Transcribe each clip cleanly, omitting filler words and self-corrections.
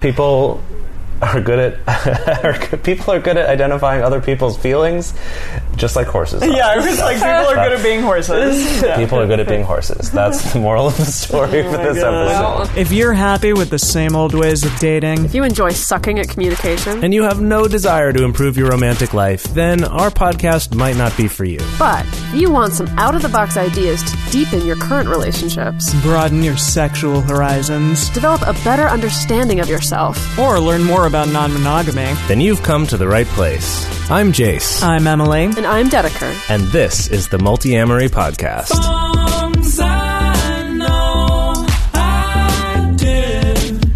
People are good at identifying other people's feelings, just like horses are. Yeah, I was like, people are good at being horses. Yeah. People are good at being horses. That's the moral of the story for this episode. If you're happy with the same old ways of dating, if you enjoy sucking at communication, and you have no desire to improve your romantic life, then our podcast might not be for you. But if you want some out-of-the-box ideas to deepen your current relationships, broaden your sexual horizons, develop a better understanding of yourself, or learn more about non-monogamy, then you've come to the right place. I'm Jace. I'm Emily. And I'm Dedeker. And this is the Multi-Amory Podcast. Songs I know I did,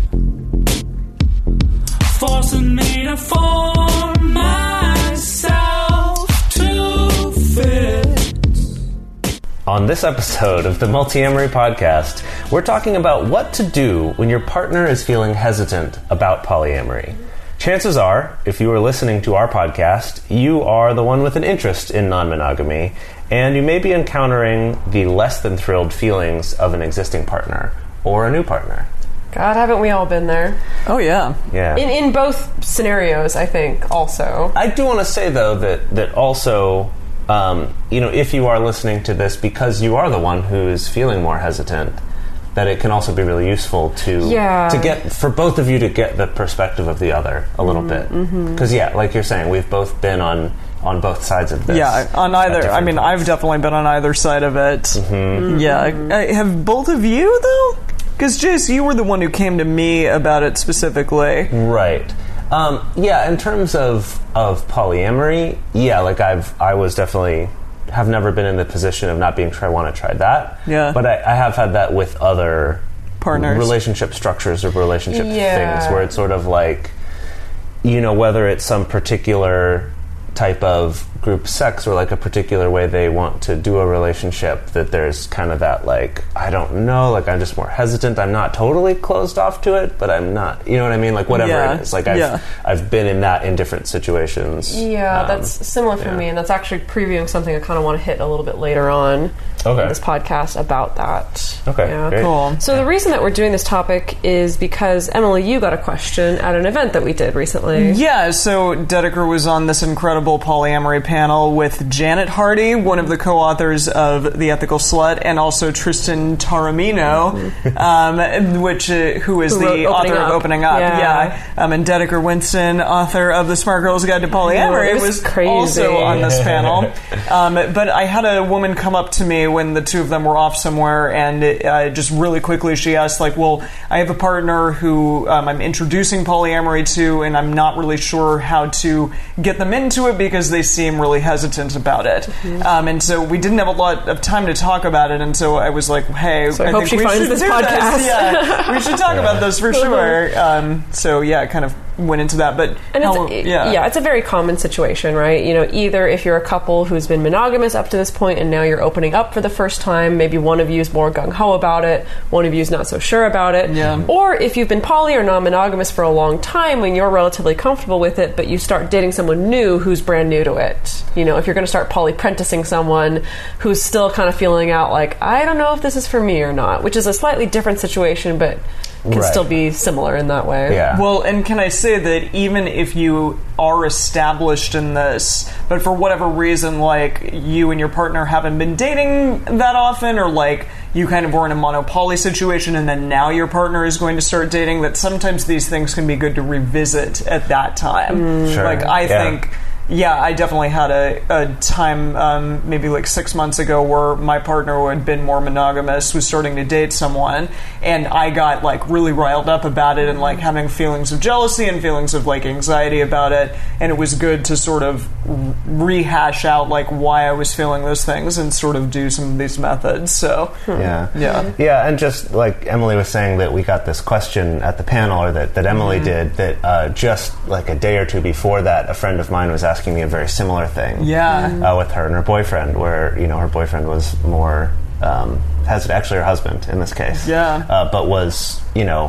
forcing me to form myself to fit. On this episode of the Multi-Amory Podcast, we're talking about what to do when your partner is feeling hesitant about polyamory. Chances are, if you are listening to our podcast, you are the one with an interest in non-monogamy, and you may be encountering the less than thrilled feelings of an existing partner or a new partner. God, haven't we all been there? Oh, yeah. Yeah. In both scenarios, I think, also. I do want to say, though, that also, if you are listening to this because you are the one who's feeling more hesitant, that it can also be really useful to get, for both of you to get the perspective of the other a little bit. Because, like you're saying, we've both been on both sides of this. Yeah, on either. I mean, points. I've definitely been on either side of it. Mm-hmm. Yeah. Have both of you, though? Because, Jace, you were the one who came to me about it specifically. Right. In terms of polyamory, I was definitely have never been in the position of not being sure I want to try that. Yeah. But I have had that with other partners, relationship structures or relationship things where it's sort of like, whether it's some particular type of group sex or like a particular way they want to do a relationship, that there's kind of that like, I don't know, like I'm just more hesitant. I'm not totally closed off to it, but I'm not, you know what I mean? Like whatever it is. Like I've been in that in different situations. Yeah, that's similar for me, and that's actually previewing something I kind of want to hit a little bit later on in this podcast about that. Okay, great. Cool. So the reason that we're doing this topic is because, Emily, you got a question at an event that we did recently. Yeah, so Dedeker was on this incredible polyamory panel with Janet Hardy, one of the co-authors of The Ethical Slut, and also Tristan Taormino, who is the author of Opening Up. And Dedeker Winston, author of The Smart Girl's Guide to Polyamory, was crazy. Also on this panel. But I had a woman come up to me when the two of them were off somewhere, and just really quickly she asked, like, well, I have a partner who I'm introducing polyamory to, and I'm not really sure how to get them into it because they seem really hesitant about it. And so we didn't have a lot of time to talk about it, and so I was like, hey, so I hope think she finds this podcast. This. Yeah, we should talk about this for sure. Kind of went into that. But it's a very common situation, right? Either if you're a couple who's been monogamous up to this point and now you're opening up for the first time, maybe one of you is more gung-ho about it, one of you is not so sure about it. Yeah. Or if you've been poly or non-monogamous for a long time and you're relatively comfortable with it, but you start dating someone new who's brand new to it. If you're going to start poly-prenticing someone who's still kind of feeling out like, I don't know if this is for me or not, which is a slightly different situation, but can still be similar in that way. Yeah. Well, and can I say that even if you are established in this, but for whatever reason, like, you and your partner haven't been dating that often, or like you kind of were in a monopoly situation and then now your partner is going to start dating, that sometimes these things can be good to revisit at that time. Sure. Like, I think... Yeah, I definitely had a time, maybe like 6 months ago, where my partner who had been more monogamous was starting to date someone, and I got like really riled up about it and like having feelings of jealousy and feelings of like anxiety about it, and it was good to sort of rehash out like why I was feeling those things and sort of do some of these methods. So yeah, and just like Emily was saying, that we got this question at the panel, or that Emily did, that just like a day or two before that, a friend of mine was asking me a very similar thing. With her and her boyfriend, where her boyfriend was more actually her husband in this case. But was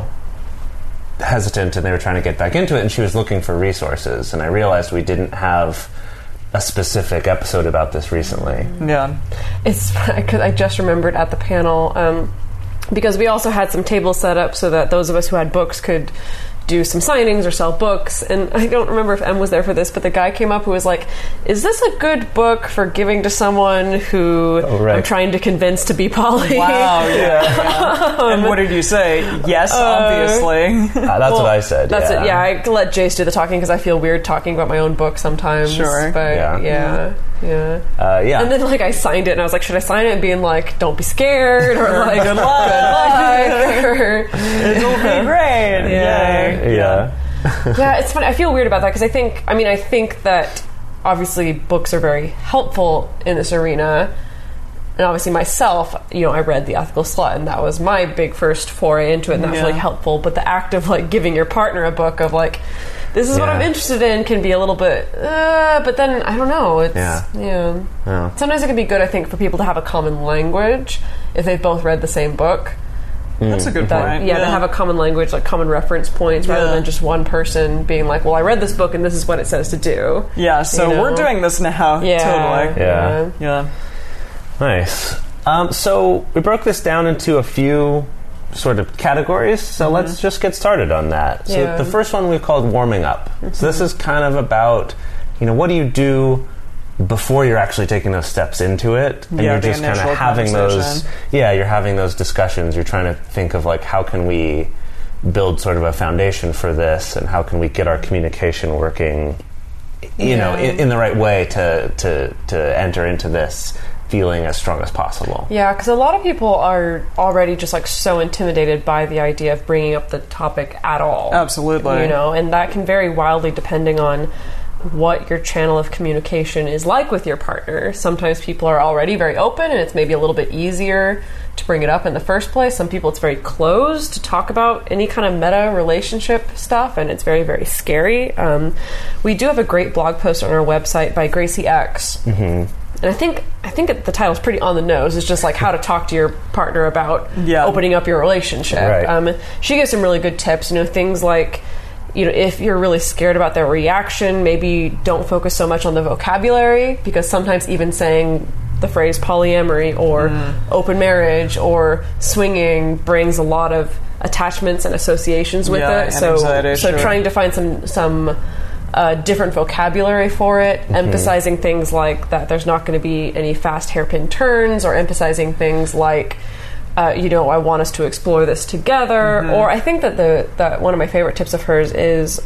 hesitant, and they were trying to get back into it, and she was looking for resources. And I realized we didn't have a specific episode about this recently. It's because I just remembered at the panel. Because we also had some tables set up so that those of us who had books could do some signings or sell books. And I don't remember if Em was there for this, but the guy came up who was like, is this a good book for giving to someone who I'm trying to convince to be poly? Wow, yeah. And what did you say? Yes, obviously. That's what I said. That's it. Yeah, I let Jace do the talking because I feel weird talking about my own book sometimes. Sure. But yeah. Yeah. And then like I signed it and I was like, should I sign it and being like, don't be scared, or like good luck, or it'll be great. Yeah. Yeah, it's funny. I feel weird about that because I think that obviously books are very helpful in this arena. And obviously myself, I read The Ethical Slut, and that was my big first foray into it, and that was really helpful. But the act of like giving your partner a book of like, this is what I'm interested in, can be a little bit, but then I don't know. It's Sometimes it can be good, I think, for people to have a common language if they've both read the same book. That's a good point. Yeah, to have a common language, like common reference points, rather than just one person being like, well, I read this book and this is what it says to do. Yeah, so we're doing this now. Totally. Yeah. Nice. So we broke this down into a few sort of categories, so let's just get started on that. So the first one we've called warming up. So this is kind of about, what do you do before you're actually taking those steps into it, and you're just kind of having those you're having those discussions. You're trying to think of like, how can we build sort of a foundation for this, and how can we get our communication working in the right way to enter into this feeling as strong as possible. Yeah, because a lot of people are already just like so intimidated by the idea of bringing up the topic at all. Absolutely. And that can vary wildly depending on what your channel of communication is like with your partner. Sometimes people are already very open and it's maybe a little bit easier to bring it up in the first place. Some people, it's very closed to talk about any kind of meta relationship stuff, and it's very, very scary. We do have a great blog post on our website by Gracie X. And I think the title's pretty on the nose. It's just like how to talk to your partner about opening up your relationship. Right. She gives some really good tips, things like, if you're really scared about their reaction, maybe don't focus so much on the vocabulary, because sometimes even saying the phrase polyamory or open marriage or swinging brings a lot of attachments and associations with it. So trying to find some different vocabulary for it, emphasizing things like that there's not going to be any fast hairpin turns, or emphasizing things like I want us to explore this together. Or I think that that one of my favorite tips of hers is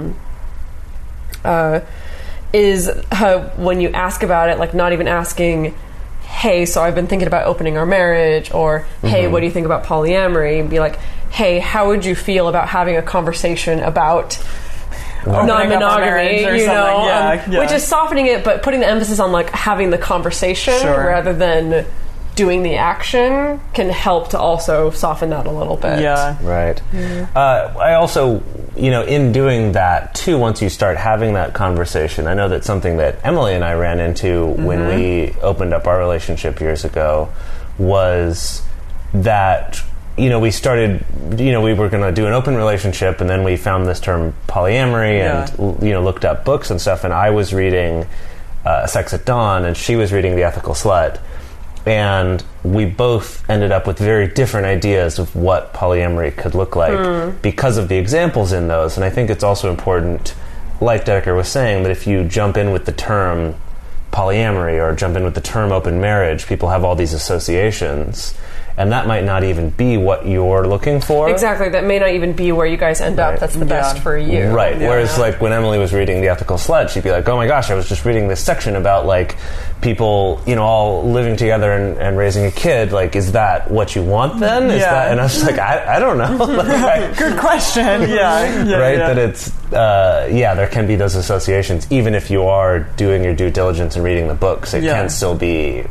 when you ask about it, like not even asking, hey, so I've been thinking about opening our marriage, or hey, what do you think about polyamory? And be like, hey, how would you feel about having a conversation about non-monogamy, which is softening it, but putting the emphasis on like having the conversation rather than doing the action can help to also soften that a little bit. Yeah. Right. I also, in doing that too, once you start having that conversation, I know that's something that Emily and I ran into when we opened up our relationship years ago, was that we started, we were going to do an open relationship, and then we found this term polyamory and, looked up books and stuff, and I was reading Sex at Dawn, and she was reading The Ethical Slut, and we both ended up with very different ideas of what polyamory could look like because of the examples in those. And I think it's also important, like Dedeker was saying, that if you jump in with the term polyamory or jump in with the term open marriage, people have all these associations, and that might not even be what you're looking for. Exactly, that may not even be where you guys end up. That's the best for you. Right, whereas like when Emily was reading The Ethical Slut, she'd be like, oh my gosh, I was just reading this section about like people, all living together and raising a kid. Like, is that what you want then? Is that? And I was like, I don't know. Good question. That it's, there can be those associations. Even if you are doing your due diligence and reading the books, it can still be,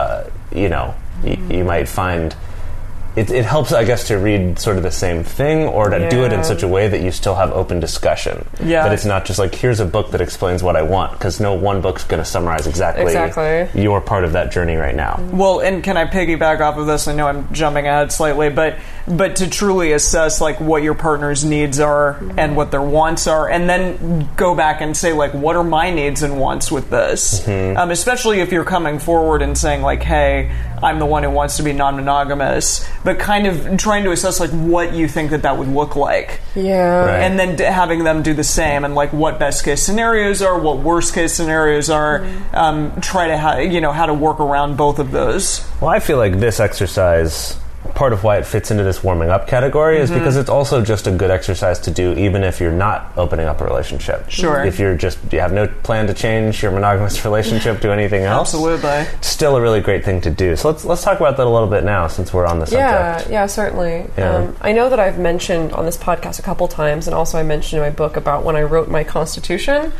you might find it helps, I guess, to read sort of the same thing, or to do it in such a way that you still have open discussion. That it's not just like, here's a book that explains what I want, because no one book's going to summarize exactly your part of that journey right now. Well, and can I piggyback off of this? I know I'm jumping ahead slightly, but but to truly assess like what your partner's needs are and what their wants are, and then go back and say like, what are my needs and wants with this? Especially if you're coming forward and saying like, hey, I'm the one who wants to be non-monogamous, but kind of trying to assess like what you think that would look like. Yeah. Right. And then having them do the same, and like what best case scenarios are, what worst case scenarios are, try to how to work around both of those. Well, I feel like this exercise, part of why it fits into this warming up category is because it's also just a good exercise to do even if you're not opening up a relationship. Sure. If you have no plan to change your monogamous relationship to anything else. Absolutely. It's still a really great thing to do. So let's talk about that a little bit now since we're on the subject. Yeah, certainly. Yeah. I know that I've mentioned on this podcast a couple times, and also I mentioned in my book about when I wrote my Constitution.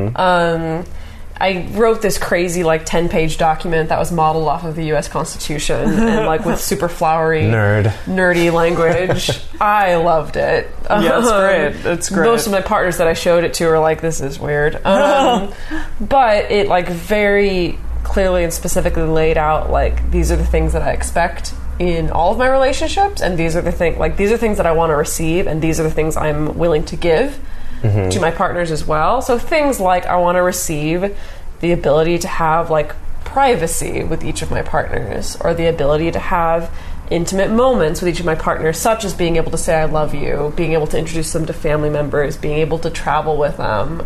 I wrote this crazy 10-page document that was modeled off of the U.S. Constitution and with super flowery, nerdy language. I loved it. Yeah, it's great. It's great. Most of my partners that I showed it to were like, "This is weird," but it very clearly and specifically laid out these are the things that I expect in all of my relationships, and these are the these are things that I want to receive, and these are the things I'm willing to give to my partners as well. So things like I want to receive the ability to have privacy with each of my partners, or the ability to have intimate moments with each of my partners, such as being able to say I love you, being able to introduce them to family members, being able to travel with them.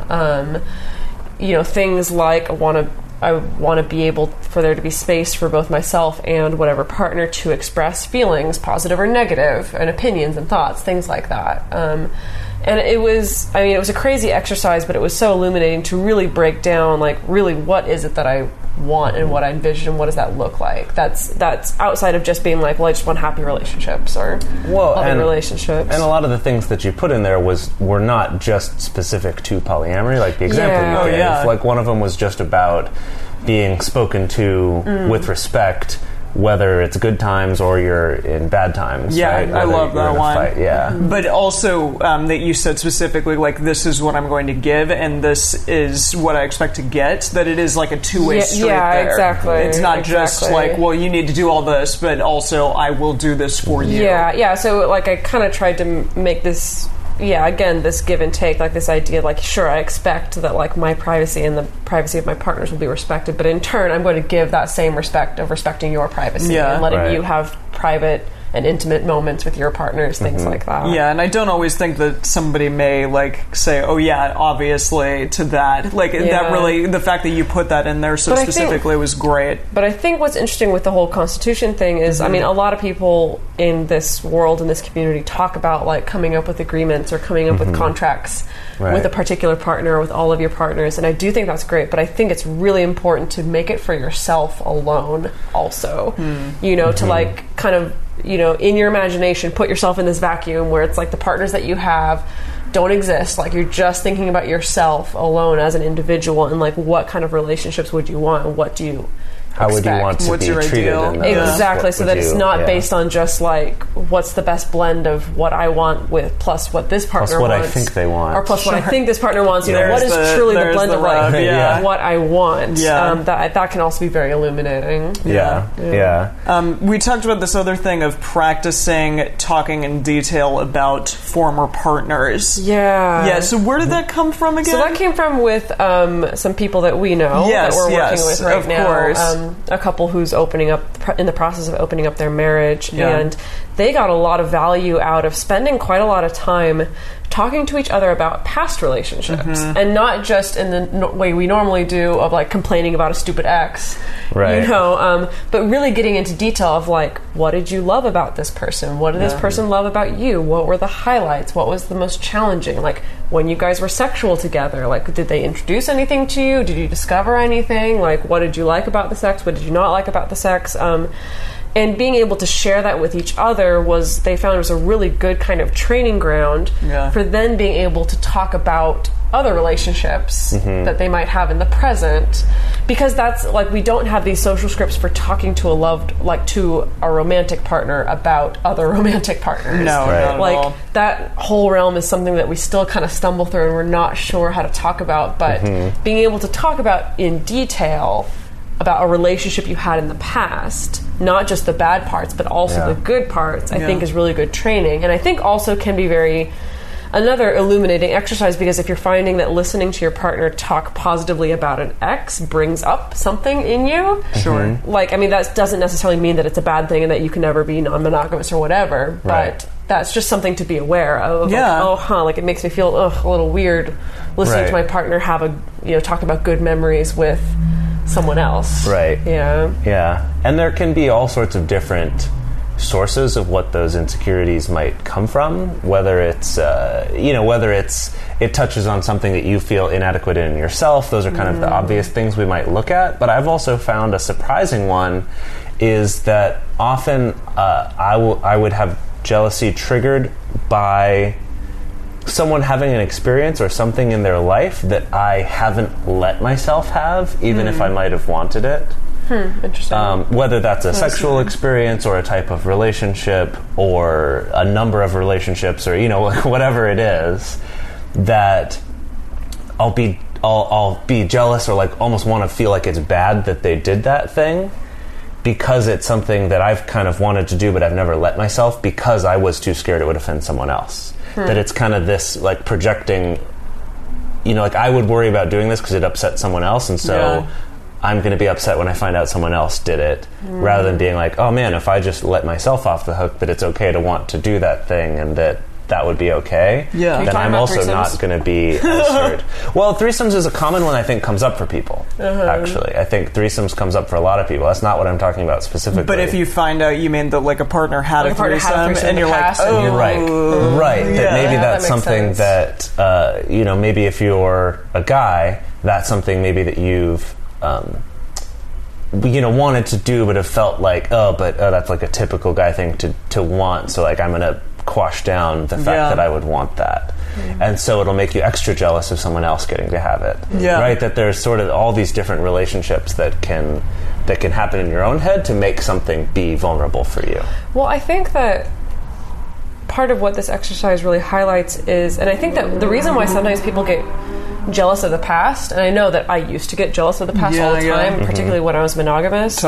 Things like I want to be able for there to be space for both myself and whatever partner to express feelings, positive or negative, and opinions and thoughts, things like that. And it was a crazy exercise, but it was so illuminating to really break down, really what is it that I want and what I envision and what does that look like. That's outside of just being well, I just want happy relationships or other relationships. And a lot of the things that you put in there were not just specific to polyamory, like the example you gave. Yeah. One of them was just about being spoken to with respect, whether it's good times or you're in bad times. Yeah, right? I love that one. Fight. Yeah. But also that you said specifically, this is what I'm going to give and this is what I expect to get, that it is a two-way street there. Exactly. It's not just well, you need to do all this, but also I will do this for you. Yeah. So I kind of tried to make this... again, this give and take, this idea, sure, I expect that, my privacy and the privacy of my partners will be respected, but in turn, I'm going to give that same respect of respecting your privacy and letting you have private and intimate moments with your partners, things like that. Yeah, and I don't always think that somebody may, say, oh, yeah, obviously, to that. That really, the fact that you put that in there so specifically was great. But I think what's interesting with the whole Constitution thing is, a lot of people in this world, in this community, talk about, coming up with agreements or coming up with contracts with a particular partner or with all of your partners, and I do think that's great, but I think it's really important to make it for yourself alone also. To, kind of... in your imagination, put yourself in this vacuum where it's the partners that you have don't exist. You're just thinking about yourself alone as an individual, and what kind of relationships would you want, and what do you How would you want to What's be your treated ideal? in those? Exactly, so that it's not based on just what's the best blend of what I want with plus what this partner plus what wants. I think they want. Or plus what I think this partner wants. What is truly the blend of what I want. That can also be very illuminating. We talked about this other thing of practicing talking in detail about former partners. Yeah, so where did that come from again? So that came from with some people that we know that we're working with right now. Course. A couple who's in the process of opening up their marriage, and they got a lot of value out of spending quite a lot of time talking to each other about past relationships, and not just in the way we normally do of complaining about a stupid ex, but really getting into detail of what did you love about this person? What did this person love about you? What were the highlights? What was the most challenging? When you guys were sexual together, did they introduce anything to you? Did you discover anything? What did you like about the sex? What did you not like about the sex? And being able to share that with each other they found was a really good kind of training ground for then being able to talk about other relationships that they might have in the present, because that's we don't have these social scripts for talking to to a romantic partner about other romantic partners. Not at all. That whole realm is something that we still kind of stumble through and we're not sure how to talk about, but being able to talk about in detail about a relationship you had in the past, not just the bad parts, but also the good parts, I think is really good training. And I think also can be another illuminating exercise, because if you're finding that listening to your partner talk positively about an ex brings up something in you, Sure. like, I mean, that doesn't necessarily mean that it's a bad thing and that you can never be non-monogamous or whatever, but that's just something to be aware of. Yeah. Like, it makes me feel a little weird listening to my partner talk about good memories with someone else. Right. Yeah. Yeah. And there can be all sorts of different sources of what those insecurities might come from, whether it's it touches on something that you feel inadequate in yourself. Those are kind of the obvious things we might look at. But I've also found a surprising one is that often I would have jealousy triggered by someone having an experience or something in their life that I haven't let myself have, even if I might have wanted it. Interesting. Whether that's a sexual experience or a type of relationship or a number of relationships or, whatever it is, that I'll be jealous or like almost want to feel like it's bad that they did that thing because it's something that I've kind of wanted to do but I've never let myself because I was too scared it would offend someone else. That it's kind of this like projecting, like I would worry about doing this because it upset someone else, and so I'm going to be upset when I find out someone else did it, rather than being like, oh man, if I just let myself off the hook that it's okay to want to do that thing and that would be okay, then I'm also not going to be as hurt. Well, threesomes is a common one I think comes up for people, actually. I think threesomes comes up for a lot of people. That's not what I'm talking about specifically. But if you find out, you mean that like a partner had a threesome and you're like, oh. You're right. That maybe that's that something sense. that, maybe if you're a guy, that's something maybe that you've wanted to do but have felt like that's like a typical guy thing to want, so like I'm gonna quash down the fact that I would want that, and so it'll make you extra jealous of someone else getting to have it, right? That there's sort of all these different relationships that can happen in your own head to make something be vulnerable for you. Well, I think that part of what this exercise really highlights is, and I think that the reason why sometimes people get jealous of the past, and I know that I used to get jealous of the past all the time, particularly when I was monogamous,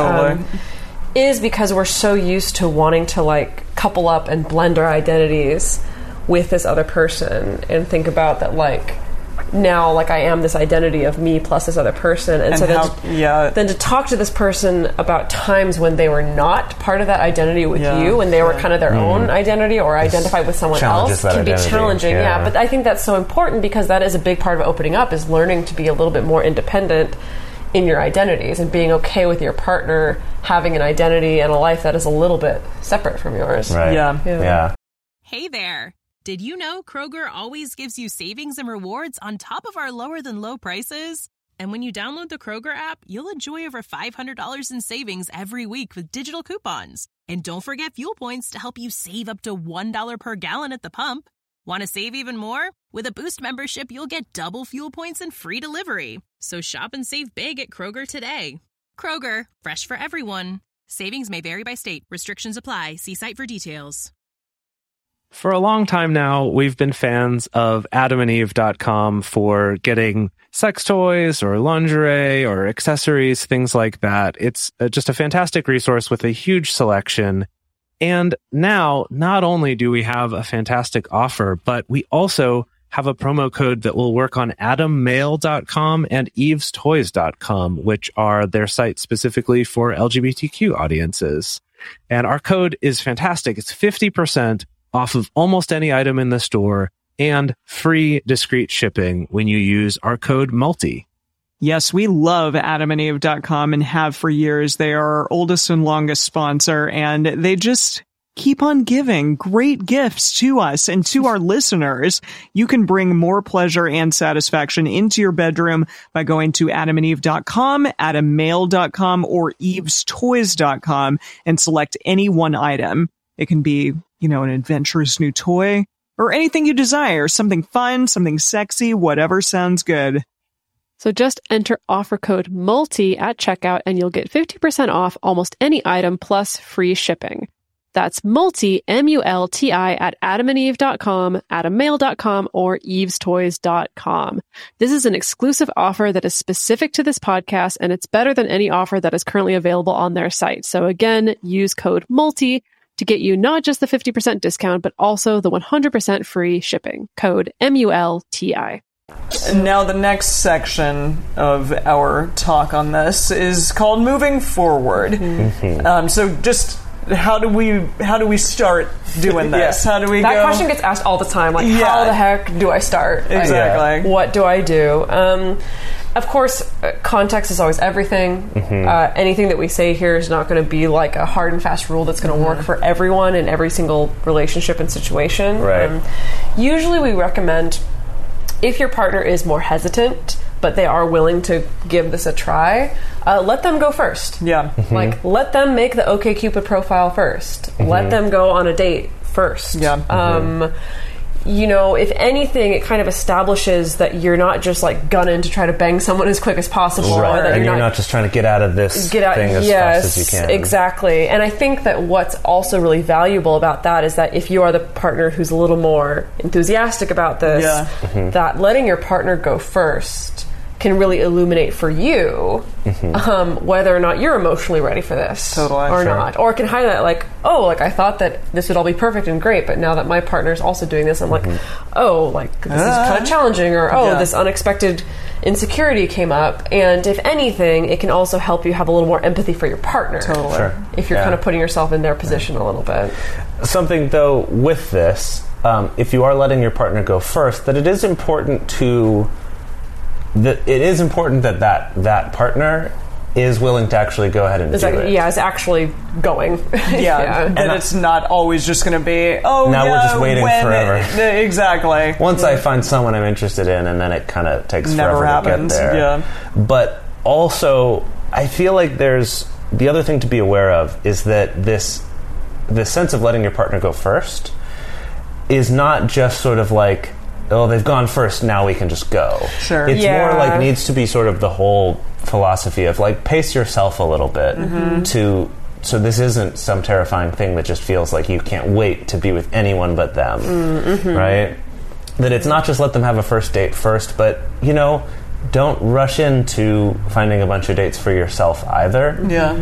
is because we're so used to wanting to like couple up and blend our identities with this other person and think about that like now like I am this identity of me plus this other person, and so then to talk to this person about times when they were not part of that identity with you and they were kind of their own identity or identified with someone else can be challenging. But I think that's so important because that is a big part of opening up, is learning to be a little bit more independent in your identities and being okay with your partner having an identity and a life that is a little bit separate from yours. Right. Yeah. Hey there. Did you know Kroger always gives you savings and rewards on top of our lower than low prices? And when you download the Kroger app, you'll enjoy over $500 in savings every week with digital coupons. And don't forget fuel points to help you save up to $1 per gallon at the pump. Want to save even more? With a Boost membership, you'll get double fuel points and free delivery. So shop and save big at Kroger today. Kroger, fresh for everyone. Savings may vary by state. Restrictions apply. See site for details. For a long time now, we've been fans of AdamandEve.com for getting sex toys or lingerie or accessories, things like that. It's just a fantastic resource with a huge selection. And now, not only do we have a fantastic offer, but we also have a promo code that will work on AdamMail.com and EvesToys.com, which are their sites specifically for LGBTQ audiences. And our code is fantastic. It's 50% off of almost any item in the store and free discreet shipping when you use our code MULTI. Yes, we love AdamandEve.com and have for years. They are our oldest and longest sponsor, and they just keep on giving great gifts to us and to our listeners. You can bring more pleasure and satisfaction into your bedroom by going to AdamandEve.com, AdamMail.com, or EvesToys.com and select any one item. It can be, an adventurous new toy or anything you desire, something fun, something sexy, whatever sounds good. So just enter offer code MULTI at checkout and you'll get 50% off almost any item plus free shipping. That's multi, M-U-L-T-I, at adamandeve.com, adammail.com, or evestoys.com. This is an exclusive offer that is specific to this podcast, and it's better than any offer that is currently available on their site. So again, use code MULTI to get you not just the 50% discount, but also the 100% free shipping. Code MULTI. And now the next section of our talk on this is called Moving Forward. So just how do we start doing this? How do we That go? question gets asked all the time. Like, how the heck do I start? Like, Exactly. what do I do? Of course, context is always everything. Anything that we say here is not going to be like a hard and fast rule that's going to work for everyone in every single relationship and situation. Right. Usually we recommend, if your partner is more hesitant, but they are willing to give this a try, let them go first. Yeah. Like, let them make the OkCupid profile first. Let them go on a date first. Yeah. You know, if anything, it kind of establishes that you're not just like gunning to try to bang someone as quick as possible. Or that And you're not just trying to get out of this thing as fast as you can. Exactly. And I think that what's also really valuable about that is that if you are the partner who's a little more enthusiastic about this, that letting your partner go first can really illuminate for you whether or not you're emotionally ready for this or not. Or it can highlight like, oh, like I thought that this would all be perfect and great, but now that my partner's also doing this, I'm like, oh, like this is kind of challenging, or this unexpected insecurity came up. And if anything, it can also help you have a little more empathy for your partner. If you're kind of putting yourself in their position a little bit. Something though with this, if you are letting your partner go first, that it is important that partner is willing to actually go ahead and do it. Yeah, is actually going. And it's not always just going to be, we're just waiting forever. Exactly. Once I find someone I'm interested in, and then it kind of takes forever happens. to get there. Yeah. But also, I feel like there's the other thing to be aware of is that this sense of letting your partner go first is not just sort of like, oh, they've gone first, now we can just go. It's more like needs to be sort of the whole philosophy of like pace yourself a little bit so this isn't some terrifying thing that just feels like you can't wait to be with anyone but them, right? That it's not just let them have a first date first, but, you know, don't rush into finding a bunch of dates for yourself either.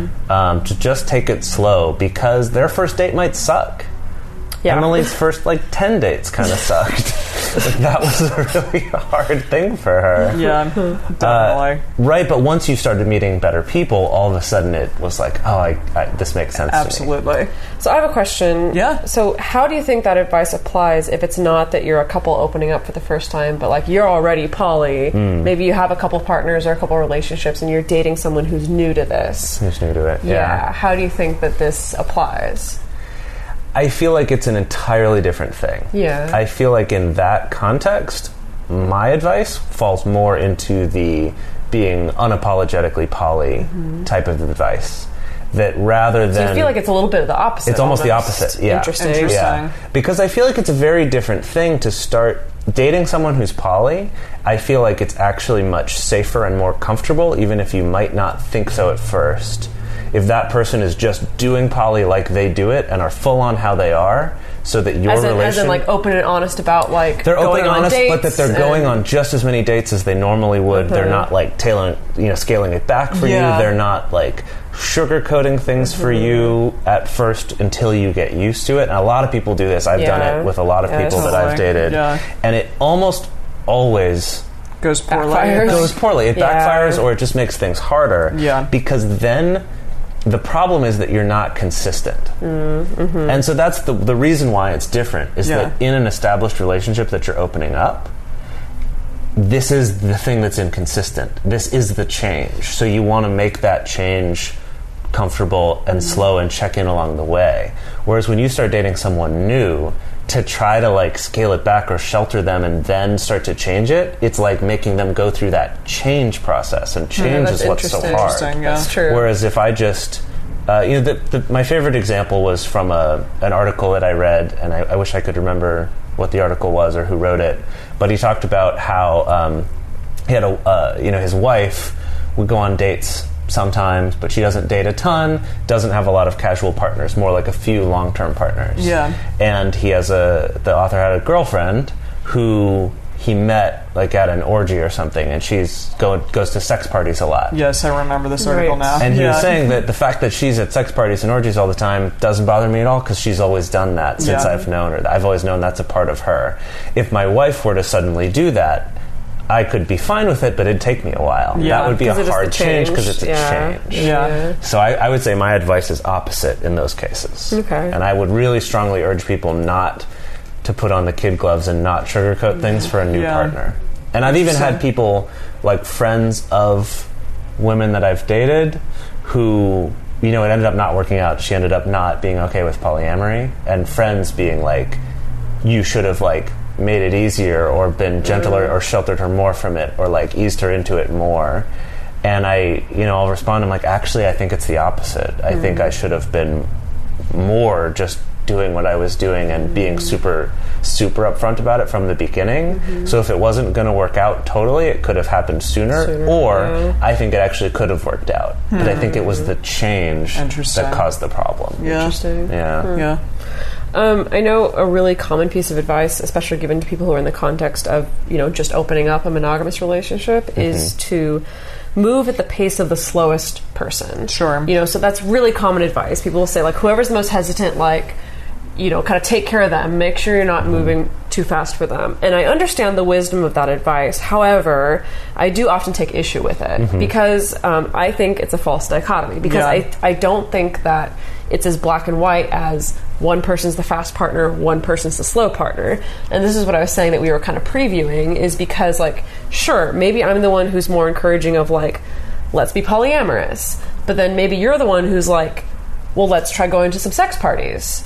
To just take it slow, because their first date might suck. Emily's first 10 dates kind of sucked. That was a really hard thing for her. Definitely. Right, but once you started meeting better people, all of a sudden it was like, this makes sense to me. So I have a question. Yeah. So how do you think that advice applies if it's not that you're a couple opening up for the first time, but like you're already poly, maybe you have a couple partners or a couple relationships and you're dating someone who's new to this? Who's new to it, yeah. How do you think that this applies? I feel like it's an entirely different thing. Yeah. I feel like in that context, my advice falls more into the being unapologetically poly type of advice. That rather than... So you feel like it's a little bit of the opposite. It's almost the opposite, yeah. Interesting. Yeah. Because I feel like it's a very different thing to start dating someone who's poly. I feel like it's actually much safer and more comfortable, even if you might not think so at first. If that person is just doing poly like they do it and are full on how they are, so that your relation... As in, like, open and honest about, like, they're going open and on honest, dates, but that they're going on just as many dates as they normally would. They're not, like, scaling it back for you. They're not, like, sugarcoating things for you at first until you get used to it. And a lot of people do this. I've done it with a lot of people that I've dated. And it almost always... goes poorly. It backfires, or it just makes things harder. Because then... the problem is that you're not consistent. And so that's the reason why it's different, is that in an established relationship that you're opening up, this is the thing that's inconsistent. This is the change. So you want to make that change comfortable and slow and check in along the way. Whereas when you start dating someone new, to try to like scale it back or shelter them and then start to change it, it's like making them go through that change process, and change is what's so hard. That's true. Whereas if I just my favorite example was from an article that I read, and I wish I could remember what the article was or who wrote it, but he talked about how he had his wife would go on dates sometimes, but she doesn't date a ton, doesn't have a lot of casual partners, more like a few long-term partners. Yeah. And the author had a girlfriend who he met like at an orgy or something, and she's goes to sex parties a lot. Yes, I remember this article now. And he was saying that the fact that she's at sex parties and orgies all the time doesn't bother me at all, because she's always done that since I've known her. I've always known that's a part of her. If my wife were to suddenly do that, I could be fine with it, but it'd take me a while. Yeah, that would be a hard change because it's a change. Yeah. So I would say my advice is opposite in those cases. Okay. And I would really strongly urge people not to put on the kid gloves and not sugarcoat things for a new partner. And I've even had people, like friends of women that I've dated, who, you know, it ended up not working out. She ended up not being okay with polyamory, and friends being like, you should have like made it easier or been gentler or sheltered her more from it or like eased her into it more. And I'll respond, I'm like, actually, I think it's the opposite. I think I should have been more just doing what I was doing and being super, super upfront about it from the beginning. So if it wasn't going to work out totally, it could have happened sooner, or I think it actually could have worked out. But I think it was the change that caused the problem. Yeah. Interesting. Yeah. I know a really common piece of advice, especially given to people who are in the context of, just opening up a monogamous relationship, is to move at the pace of the slowest person. Sure. So that's really common advice. People will say, like, whoever's the most hesitant, like, kind of take care of them. Make sure you're not moving too fast for them. And I understand the wisdom of that advice. However, I do often take issue with it because I think it's a false dichotomy. Because I don't think that it's as black and white as one person's the fast partner, one person's the slow partner. And this is what I was saying that we were kind of previewing, is because, like, sure, maybe I'm the one who's more encouraging of, like, let's be polyamorous. But then maybe you're the one who's like, well, let's try going to some sex parties.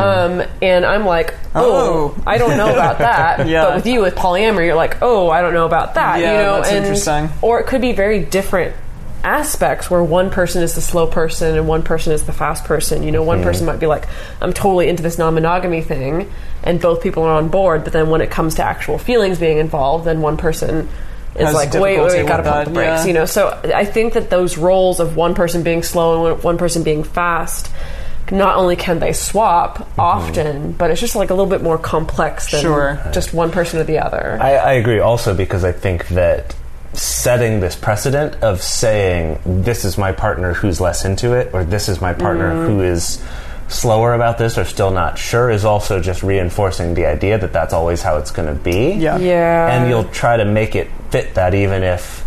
And I'm like, I don't know about that. But with you, with polyamory, you're like, I don't know about that. That's interesting. Or it could be very different aspects where one person is the slow person and one person is the fast person. One person might be like, I'm totally into this non-monogamy thing, and both people are on board, but then when it comes to actual feelings being involved, then one person is like, wait, gotta pump the brakes. So I think that those roles of one person being slow and one person being fast, not only can they swap often, but it's just like a little bit more complex than just one person or the other. I agree also, because I think that setting this precedent of saying, this is my partner who's less into it, or this is my partner who is slower about this or still not sure, is also just reinforcing the idea that that's always how it's going to be. And you'll try to make it fit that, even if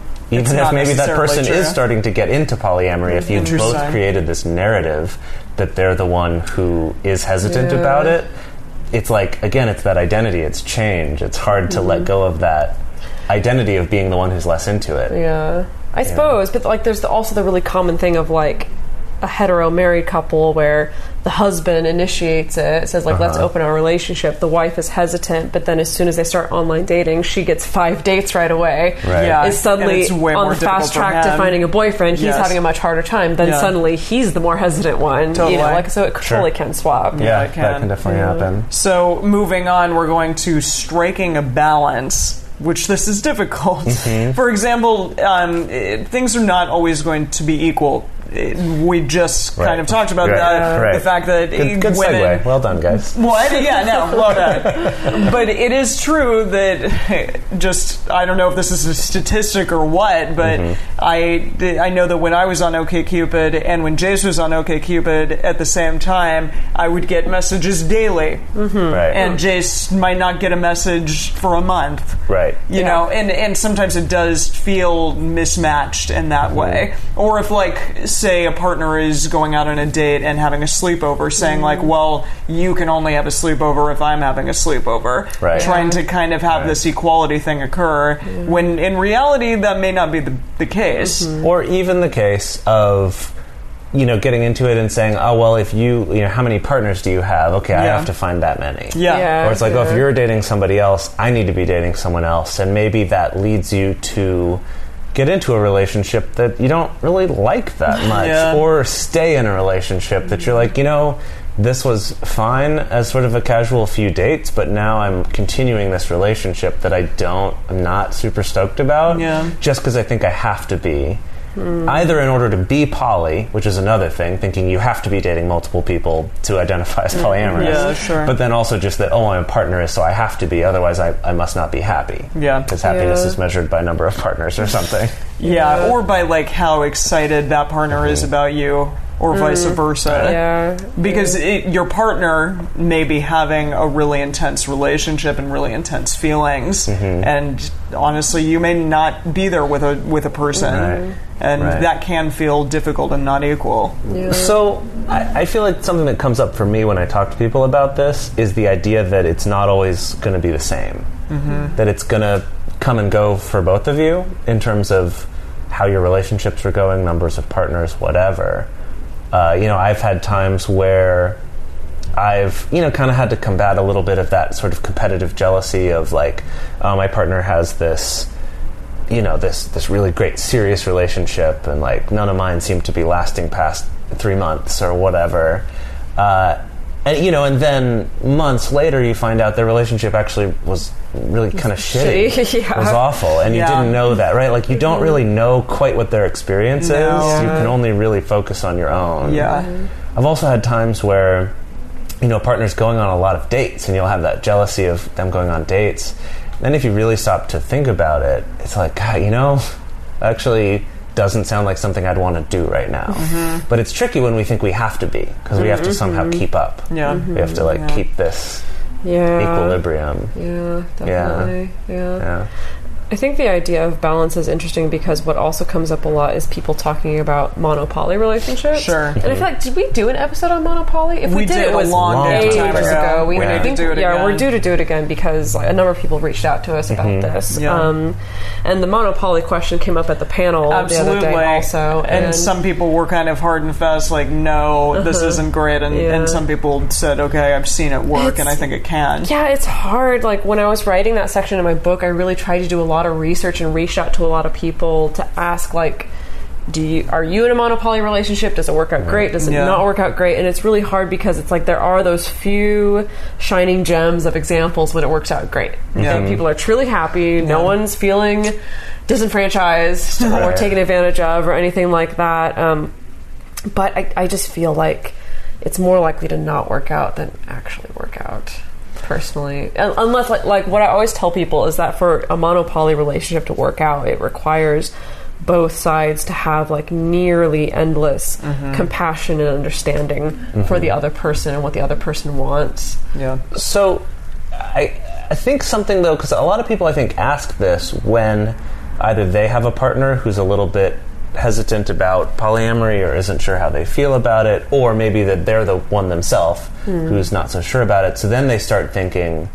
maybe that person is starting to get into polyamory, if you've both created this narrative that they're the one who is hesitant about it. It's like, again, it's that identity, it's change. It's hard to let go of that identity of being the one who's less into it. I suppose, but like there's also the really common thing of like a hetero married couple where the husband initiates it, says like, let's open our relationship. The wife is hesitant, but then as soon as they start online dating, she gets 5 dates right away. Is suddenly on the fast track to finding a boyfriend. He's having a much harder time. Then suddenly he's the more hesitant one. So it totally can swap. That can definitely happen. So moving on, we're going to striking a balance, which this is difficult. For example, things are not always going to be equal. We just kind of talked about that. The fact that good women... segue. Well done, guys. What? Yeah, no, well done. But it is true that I don't know if this is a statistic or what, but I know that when I was on OkCupid and when Jace was on OkCupid at the same time, I would get messages daily. And Jace might not get a message for a month. You know, and sometimes it does feel mismatched in that way. Or if, like, say a partner is going out on a date and having a sleepover, saying like, well, you can only have a sleepover if I'm having a sleepover. Trying to kind of have this equality thing occur, when in reality that may not be the case. Or even the case of, getting into it and saying, oh, well, if how many partners do you have? Okay, I have to find that many. Or it's like, oh, if you're dating somebody else, I need to be dating someone else. And maybe that leads you to get into a relationship that you don't really like that much, or stay in a relationship that you're like, this was fine as sort of a casual few dates, but now I'm continuing this relationship that I'm not super stoked about, just because I think I have to be. either in order to be poly, which is another thing, thinking you have to be dating multiple people to identify as polyamorous. Yeah, sure. But then also just that, I'm a partnerist, so I have to be, otherwise I must not be happy. Yeah. Because happiness is measured by number of partners or something. Yeah, or by like how excited that partner is about you, or vice versa. Yeah. Because your partner may be having a really intense relationship and really intense feelings, and honestly, you may not be there with a person, and that can feel difficult and not equal. Yeah. So I feel like something that comes up for me when I talk to people about this is the idea that it's not always going to be the same. That it's going to come and go for both of you in terms of how your relationships are going, numbers of partners, whatever. I've had times where I've, kind of had to combat a little bit of that sort of competitive jealousy of like, my partner has this, this really great serious relationship, and like none of mine seem to be lasting past 3 months or whatever. And then months later you find out their relationship actually was really kind of shitty. Yeah. It was awful. And you didn't know that, right? Like you don't really know quite what their experience is. You can only really focus on your own. Yeah. I've also had times where, a partner's going on a lot of dates, and you'll have that jealousy of them going on dates. Then if you really stop to think about it, it's like, God, actually doesn't sound like something I'd want to do right now. But it's tricky when we think we have to be, because we have to somehow keep up. Yeah. We have to keep this equilibrium. Yeah, definitely. Yeah. I think the idea of balance is interesting because what also comes up a lot is people talking about monopoly relationships. Sure. And I feel like, did we do an episode on monopoly? If We did it was a long ages time ago. We need to do it Yeah, again. we're due to do it again because a number of people reached out to us about this. Yeah. And the monopoly question came up at the panel the other day also. And some people were kind of hard and fast, like, no, this isn't great. And some people said, okay, I've seen it work, and I think it can. Yeah, it's hard. Like, when I was writing that section in my book, I really tried to do a lot of research and reached out to a lot of people to ask, like, are you in a monopoly relationship? Does it work out great? Does it not work out great? And it's really hard because it's like there are those few shining gems of examples when it works out great. And people are truly happy. No one's feeling disenfranchised or taken advantage of or anything like that. But I just feel like it's more likely to not work out than actually work out. Personally, unless like what I always tell people is that for a monopoly relationship to work out, it requires both sides to have like nearly endless compassion and understanding for the other person and what the other person wants. Yeah. So I think something though, because a lot of people I think ask this when either they have a partner who's a little bit hesitant about polyamory or isn't sure how they feel about it, or maybe that they're the one themselves who's not so sure about it. So then they start thinking,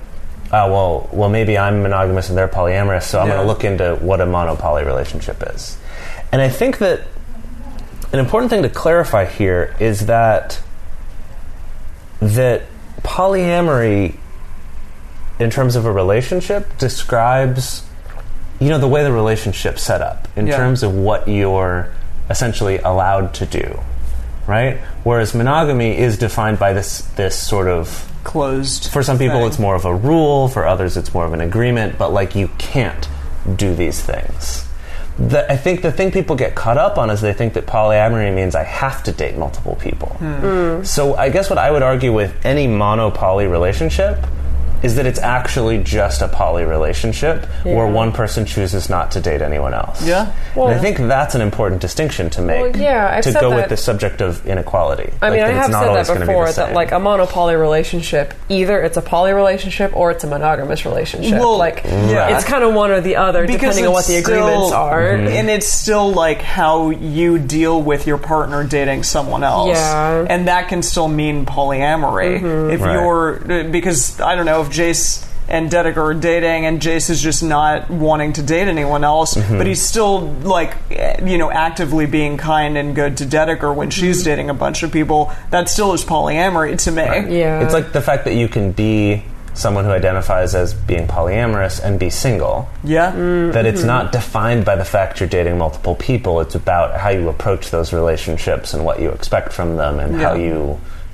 well, maybe I'm monogamous and they're polyamorous, so I'm going to look into what a monopoly relationship is. And I think that an important thing to clarify here is that polyamory, in terms of a relationship, describes the way the relationship's set up in terms of what you're essentially allowed to do, right? Whereas monogamy is defined by this sort of closed. For some people, it's more of a rule. For others, it's more of an agreement. But like, you can't do these things. I think the thing people get caught up on is they think that polyamory means I have to date multiple people. So I guess what I would argue with any monopoly relationship is that it's actually just a poly relationship where one person chooses not to date anyone else. Yeah. Well, and I think that's an important distinction to make I've to said go that. with the subject of inequality. I mean, I have it's not said always that gonna be before, the that same. like a monopoly relationship, either it's a poly relationship or it's a monogamous relationship. Well, it's kind of one or the other, depending on what the agreements are. And it's still like how you deal with your partner dating someone else. Yeah. And that can still mean polyamory. If you're, because I don't know, if Jace and Dedeker are dating, and Jace is just not wanting to date anyone else, but he's still, like, actively being kind and good to Dedeker when she's dating a bunch of people. That still is polyamory to me. Right. Yeah. It's like the fact that you can be someone who identifies as being polyamorous and be single. Yeah. That it's not defined by the fact you're dating multiple people. It's about how you approach those relationships and what you expect from them and how you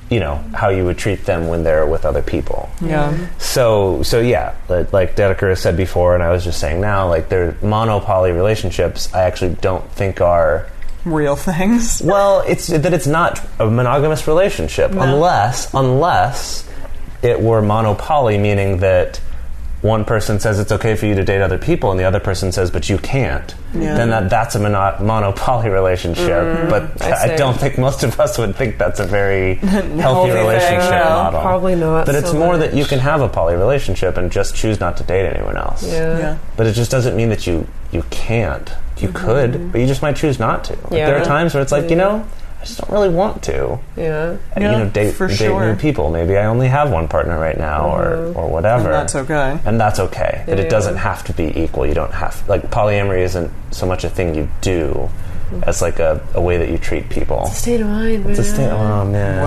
how you would treat them when they're with other people. Yeah. So yeah, like Dedeker has said before, and I was just saying now, like they're mono-poly relationships. I actually don't think are real things. Well, it's not a monogamous relationship unless it were mono-poly, meaning that one person says it's okay for you to date other people and the other person says but you can't. Then that's a mono-poly relationship. But I don't think most of us would think that's a very healthy relationship model. Probably not. But it's more that you can have a poly relationship and just choose not to date anyone else. Yeah. But it just doesn't mean that you can't. You could, but you just might choose not to. Like, there are times where it's like, I just don't really want to. Yeah. Date new people. Maybe I only have one partner right now, or whatever. And that's okay. But it doesn't have to be equal. You don't have polyamory isn't so much a thing you do as like a way that you treat people. It's a state of mind, man. It's a state. Oh man.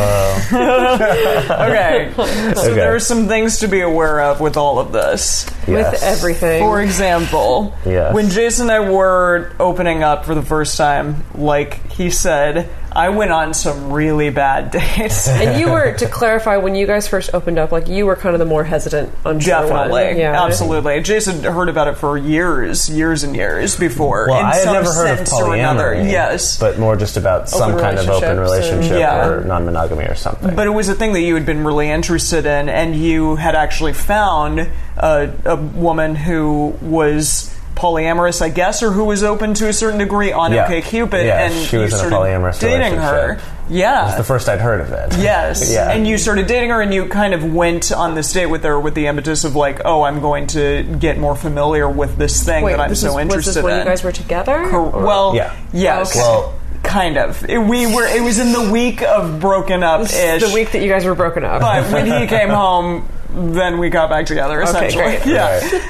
Whoa. Okay. So there are some things to be aware of with all of this. Yes. With everything. For example, when Jason and I were opening up for the first time, like he said, I went on some really bad dates. And you were, to clarify, when you guys first opened up, like you were kind of the more hesitant, unsure Definitely. one. Yeah. Absolutely. Jason heard about it for years and years before. Well, in I had some never heard of sense or another. polyamory. Yes. But more just about some kind of open relationship or non-monogamy or something. But it was a thing that you had been really interested in, and you had actually found a woman who was polyamorous, I guess, or who was open to a certain degree on OkCupid, and she was in a polyamorous dating relationship. her. Yeah. It was the first I'd heard of it. Yes. And you started dating her, and you kind of went on this date with her with the impetus of like, oh, I'm going to get more familiar with this thing that I'm so interested was this when you guys were together? Well, yes. Okay. Well, kind of. It was in the week of broken up-ish. The week that you guys were broken up. But when he came home, then we got back together, essentially. Okay, great.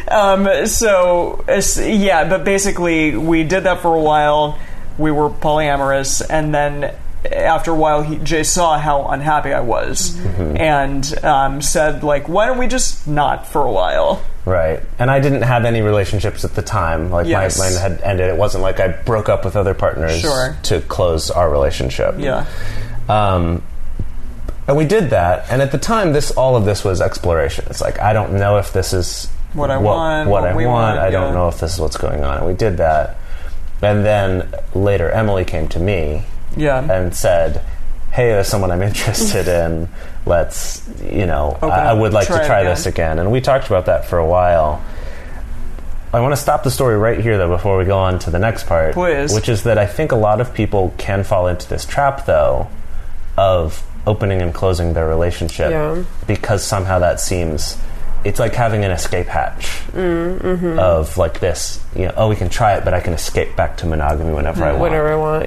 Yeah. But basically, we did that for a while. We were polyamorous, and then after a while, Jay saw how unhappy I was, and said, like, why don't we just not for a while? Right. And I didn't have any relationships at the time. Like, mine had ended. It wasn't like I broke up with other partners to close our relationship. Yeah. And we did that, and at the time, all of this was exploration. It's like, I don't know if this is what I want. I don't know if this is what's going on. And we did that. And then later, Emily came to me and said, hey, there's someone I'm interested in. Let's, I would like to try this again. And we talked about that for a while. I want to stop the story right here, though, before we go on to the next part. Please. Which is that I think a lot of people can fall into this trap, though, of opening and closing their relationship because somehow that seems... It's like having an escape hatch of like this, we can try it, but I can escape back to monogamy whenever I want. Whenever I want,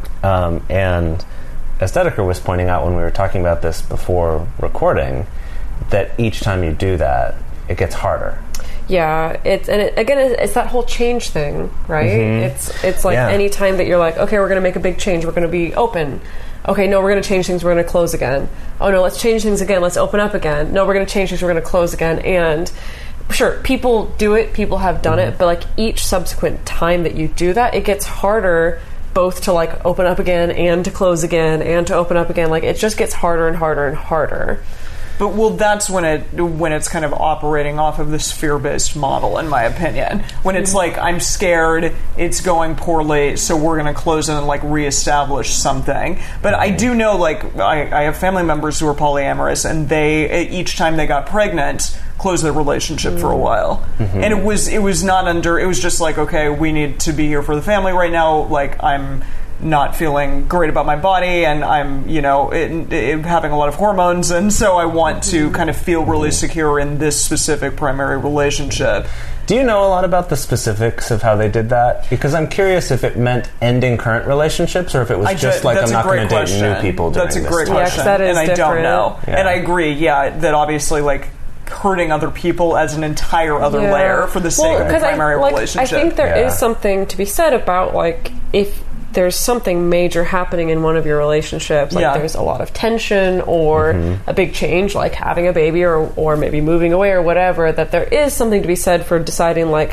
and as Dedeker was pointing out when we were talking about this before recording, that each time you do that, it gets harder. Yeah, it's that whole change thing, right? It's like any time that you're like, okay, we're going to make a big change, we're going to be open. Okay, no, we're going to change things, we're going to close again. Oh no, let's change things again, let's open up again. No, we're going to change things, we're going to close again. And sure, people do it, people have done it, but like each subsequent time that you do that, it gets harder both to like open up again and to close again and to open up again. Like it just gets harder and harder and harder. But that's when it's kind of operating off of this fear-based model, in my opinion. When it's like, I'm scared, it's going poorly, so we're going to close it and like reestablish something. But I do know, like, I have family members who are polyamorous, and they, each time they got pregnant, closed their relationship for a while. And it was just like, okay, we need to be here for the family right now. Like, I'm not feeling great about my body, and I'm, having a lot of hormones, and so I want to kind of feel really secure in this specific primary relationship. Do you know a lot about the specifics of how they did that? Because I'm curious if it meant ending current relationships, or if it was just like, I'm not going to date new people doing this. That's a great question, and I don't know. Yeah. And I agree, that obviously, like, hurting other people as an entire other layer for the sake of the primary relationship. I think there is something to be said about, like, if there's something major happening in one of your relationships, like there's a lot of tension or a big change, like having a baby or maybe moving away or whatever, that there is something to be said for deciding, like,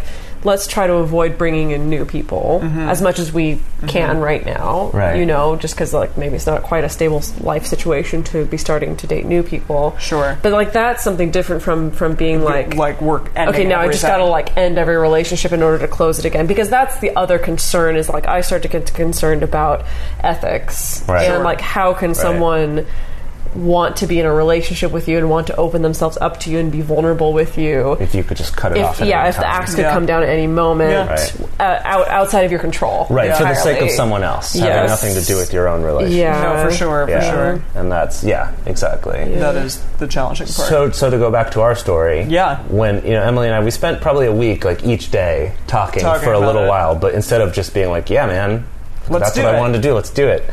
let's try to avoid bringing in new people as much as we can right now. Right. You know, just because like maybe it's not quite a stable life situation to be starting to date new people. Sure. But like that's something different from being like work ending okay, now I just everything. gotta like end every relationship in order to close it again, because that's the other concern is like I start to get concerned about ethics Right. and Sure. like how can someone want to be in a relationship with you and want to open themselves up to you and be vulnerable with you If you could just cut it off. At any if the time. axe could come down at any moment outside of your control, Right, for the sake of entirely. someone else, having Yes. nothing to do with your own relationship. Yeah. No, for sure, Yeah. for sure. And that's exactly. That is the challenging part. So to go back to our story, Yeah. when Emily and I, we spent probably a week, like each day, talking for a about little it. while, but instead of just being like, yeah, man, Let's that's do what it. I wanted to do, let's do it.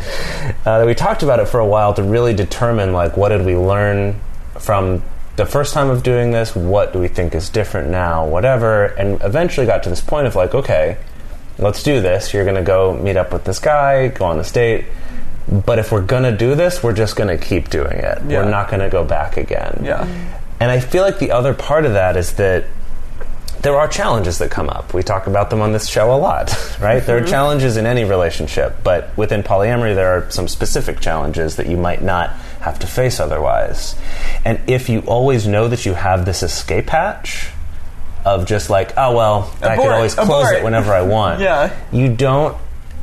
We talked about it for a while to really determine, like, what did we learn from the first time of doing this, what do we think is different now, whatever, and eventually got to this point of like, okay, let's do this. You're going to go meet up with this guy, go on this date. But if we're going to do this, we're just going to keep doing it. Yeah. We're not going to go back again. Yeah. And I feel like the other part of that is that there are challenges that come up. We talk about them on this show a lot, right? There are challenges in any relationship, but within polyamory, there are some specific challenges that you might not have to face otherwise. And if you always know that you have this escape hatch of just like, oh, well, I could always close it whenever I want. Yeah. You don't...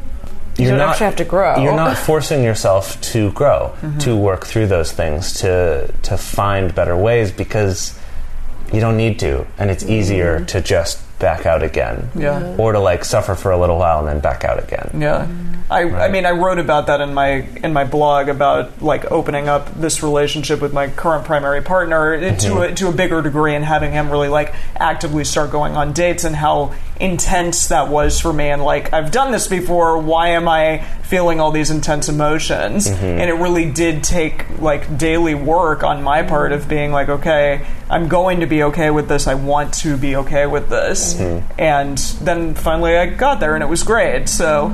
You don't actually have to grow. You're not forcing yourself to grow, to work through those things, to find better ways, because you don't need to, and it's easier to just back out again. Yeah. Or to like suffer for a little while and then back out again. Yeah. I mean, I wrote about that in my blog about like opening up this relationship with my current primary partner to a bigger degree and having him really like actively start going on dates, and how intense that was for me. And like, I've done this before, why am I feeling all these intense emotions? And it really did take like daily work on my part of being like, okay, I'm going to be okay with this, I want to be okay with this. And then finally I got there and it was great. So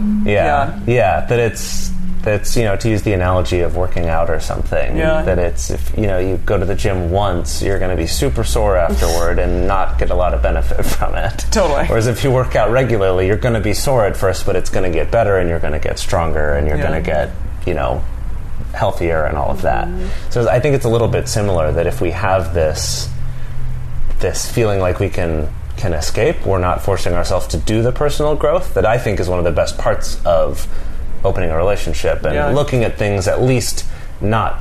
Yeah, that it's to use the analogy of working out or something, that it's, if you go to the gym once, you're going to be super sore afterward and not get a lot of benefit from it. Totally. Whereas if you work out regularly, you're going to be sore at first, but it's going to get better and you're going to get stronger and you're going to get, healthier and all of that. So I think it's a little bit similar, that if we have this feeling like we can escape, we're not forcing ourselves to do the personal growth that I think is one of the best parts of opening a relationship, and looking at things at least not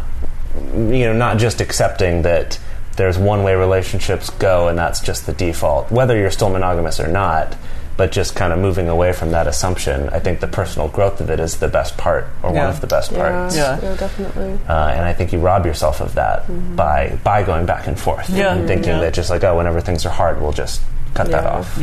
just accepting that there's one way relationships go and that's just the default, whether you're still monogamous or not, but just kind of moving away from that assumption. I think the personal growth of it is the best part, or one of the best parts. Yeah, definitely. And I think you rob yourself of that by going back and forth and thinking that just like, oh, whenever things are hard, we'll just cut that off.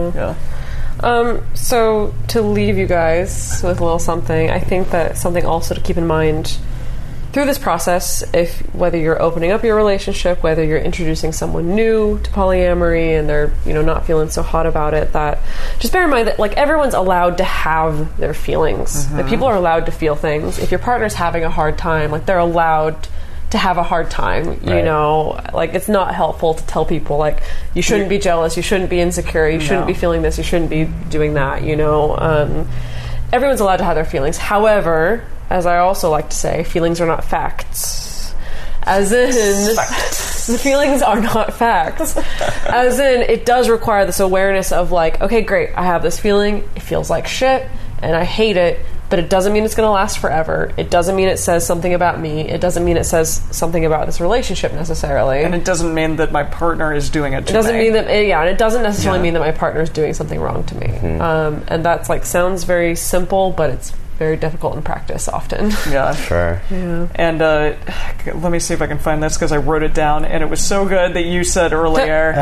So to leave you guys with a little something, I think that something also to keep in mind through this process, whether you're opening up your relationship, whether you're introducing someone new to polyamory and they're not feeling so hot about it, that just bear in mind that like everyone's allowed to have their feelings. That people are allowed to feel things. If your partner's having a hard time, like they're allowed to have a hard time, like it's not helpful to tell people like you shouldn't be jealous, you shouldn't be insecure, you shouldn't be feeling this, you shouldn't be doing that. Everyone's allowed to have their feelings. However, as I also like to say, feelings are not facts. As in, the feelings are not facts. As in, it does require this awareness of like, okay, great, I have this feeling, it feels like shit, and I hate it, but it doesn't mean it's going to last forever. It doesn't mean it says something about me. It doesn't mean it says something about this relationship necessarily. And it doesn't mean that my partner is doing it to me. It doesn't mean that, and it doesn't necessarily mean that my partner is doing something wrong to me. And that's like, sounds very simple, but it's very difficult in practice often. Yeah. Sure. Yeah. And let me see if I can find this, because I wrote it down, and it was so good that you said earlier.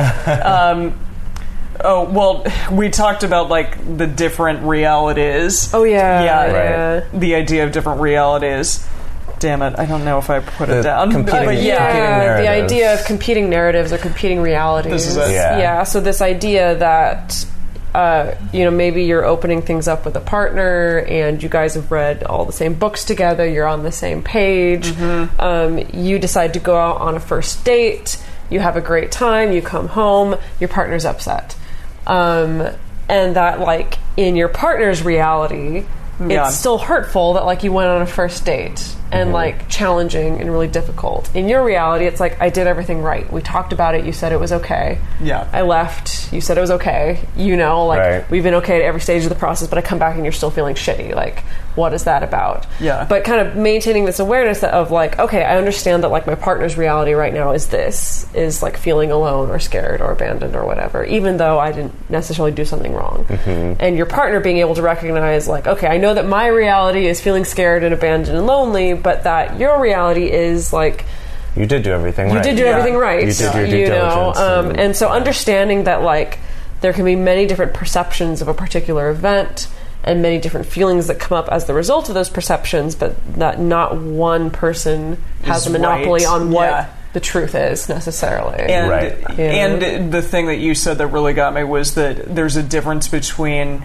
Oh, well, we talked about, like, the different realities. Oh, yeah. Yeah. The idea of different realities. Damn it, I don't know if I put it down. Competing the idea of competing narratives or competing realities. This is it. Yeah, so this idea that, maybe you're opening things up with a partner and you guys have read all the same books together, you're on the same page, you decide to go out on a first date, you have a great time, you come home, your partner's upset. And that, like, in your partner's reality, it's still hurtful that, like, you went on a first date and, like, challenging and really difficult. In your reality, it's like, I did everything right. We talked about it. You said it was okay. Yeah. I left. You said it was okay. You know, like, we've been okay at every stage of the process, but I come back and you're still feeling shitty. Like, what is that about? Yeah. But kind of maintaining this awareness of, like, okay, I understand that, like, my partner's reality right now is like feeling alone or scared or abandoned or whatever, even though I didn't necessarily do something wrong. And your partner being able to recognize, like, okay, I know that my reality is feeling scared and abandoned and lonely, but that your reality is, like, you did do everything right. You did do everything right. You did your due diligence. And so understanding that, like, there can be many different perceptions of a particular event and many different feelings that come up as the result of those perceptions, but that not one person has a monopoly on what the truth is necessarily. And, and the thing that you said that really got me was that there's a difference between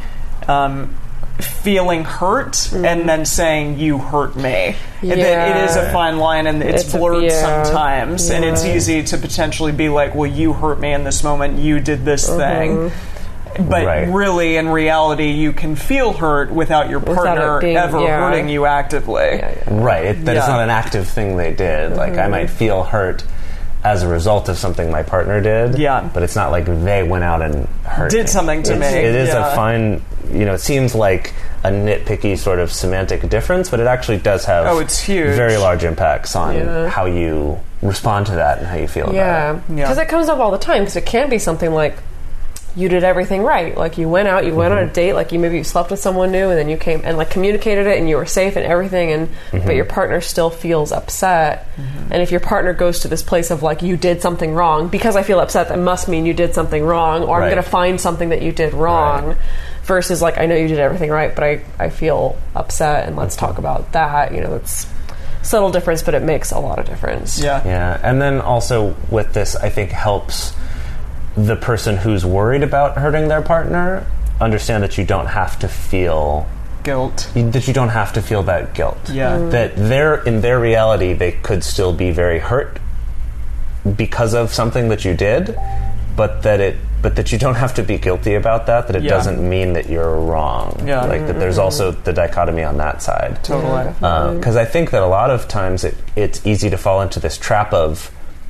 feeling hurt and then saying you hurt me. That it is a fine line, and it's blurred sometimes, and it's easy to potentially be like, well, you hurt me in this moment, you did this thing. But really, in reality, you can feel hurt without your partner ever hurting you actively. Right. That is not an active thing they did. Like, I might feel hurt as a result of something my partner did. Yeah. But it's not like they went out and did something to me. It is a fine, it seems like a nitpicky sort of semantic difference, but it actually does have it's huge. Very large impacts on how you respond to that and how you feel about it. Because it comes up all the time, because it can be something like, you did everything right. Like, you went out, you went on a date, like, you slept with someone new, and then you came and, like, communicated it, and you were safe and everything, and but your partner still feels upset. And if your partner goes to this place of, like, you did something wrong, because I feel upset, that must mean you did something wrong, or I'm going to find something that you did wrong, versus, like, I know you did everything right, but I feel upset, and let's talk about that. It's subtle difference, but it makes a lot of difference. Yeah. And then also with this, I think helps the person who's worried about hurting their partner understand that you don't have to feel guilt. That you don't have to feel that guilt. Yeah. That in their reality, they could still be very hurt because of something that you did, but that you don't have to be guilty about that. That it doesn't mean that you're wrong. Yeah. Like that. There's also the dichotomy on that side. Totally. Because I think that a lot of times it's easy to fall into this trap of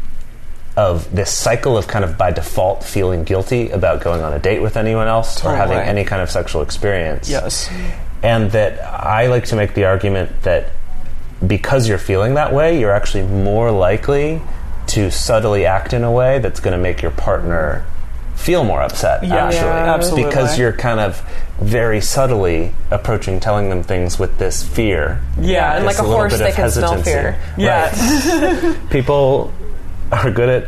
this cycle of kind of by default feeling guilty about going on a date with anyone else or having any kind of sexual experience. Yes. And that I like to make the argument that because you're feeling that way, you're actually more likely to subtly act in a way that's going to make your partner feel more upset, absolutely. Because you're kind of very subtly telling them things with this fear. Yeah, and like a horse, they can smell fear. Yeah. People are good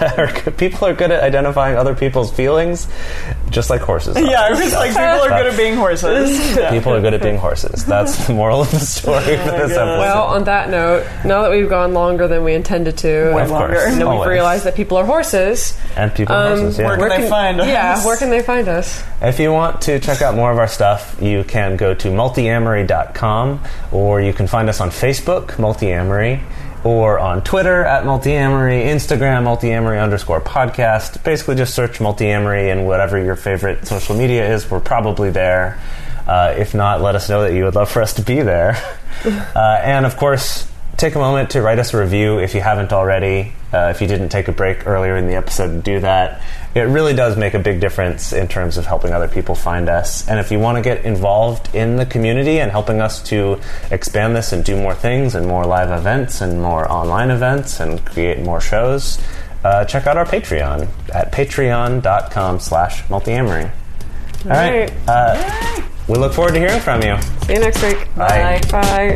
at identifying other people's feelings, just like horses are. Yeah, it was like people are good at being horses. People are good at being horses. That's the moral of the story for this episode. Well, on that note, now that we've gone longer than we intended to, and we've realized that people are horses. And people are horses, Where can they find us? Yeah, where can they find us? If you want to check out more of our stuff, you can go to multiamory.com, or you can find us on Facebook, Multiamory, or on Twitter at Multiamory, Instagram, Multiamory_podcast. Basically just search Multiamory and whatever your favorite social media is, we're probably there. If not, let us know that you would love for us to be there. And of course, take a moment to write us a review if you haven't already. If you didn't take a break earlier in the episode to do that. It really does make a big difference in terms of helping other people find us. And if you want to get involved in the community and helping us to expand this and do more things and more live events and more online events and create more shows, check out our Patreon at patreon.com/multiamory. All right. We look forward to hearing from you. See you next week. Bye. Bye.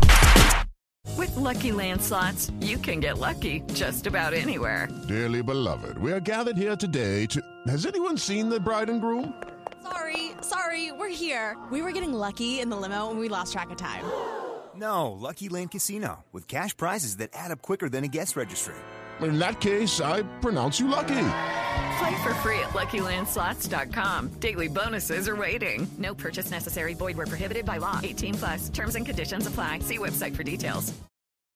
With Lucky Land Slots, you can get lucky just about anywhere. Dearly beloved, we are gathered here today to... Has anyone seen the bride and groom? Sorry, we're here. We were getting lucky in the limo and we lost track of time. No, Lucky Land Casino, with cash prizes that add up quicker than a guest registry. In that case, I pronounce you lucky. Play for free at LuckyLandSlots.com. Daily bonuses are waiting. No purchase necessary. Void where prohibited by law. 18+. Terms and conditions apply. See website for details.